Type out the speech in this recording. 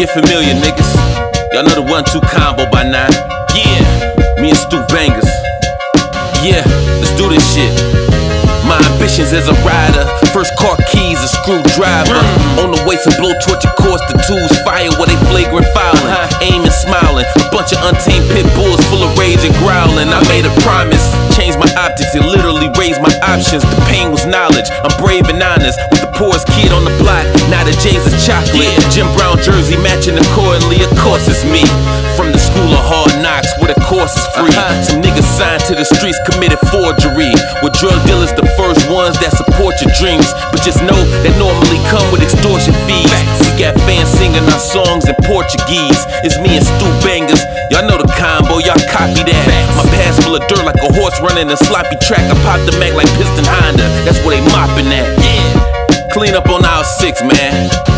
Get familiar, niggas. Y'all know the 1-2 combo by now. Yeah, me and Stu Bangers. Yeah, let's do this shit. My ambitions as a rider, first car keys, a screwdriver. On the way, some blowtorch, of course, the tools fire where they flagrant fouling. Aiming, smiling, a bunch of untamed pit bulls full of rage and growling. I made a promise, changed my optics, it literally raised my options. The pain was knowledge, I'm brave and honest. With the poorest kid on the block, now the J's is chocolate. Jim Brown jersey matching accordingly, of course it's me. From the school of hard knocks, where the course is free. Some niggas signed to the streets committed forgery. With drug dealers, the first ones that support your dreams. But just know that normally come with extortion fees. We got fans singing our songs in Portuguese. It's me and Stu Bangers. Y'all know the combo, y'all copy that. My past full of dirt like a horse running a sloppy track. I pop the Mac like Piston Honda. That's where they mopping at. Clean up on aisle 6, man.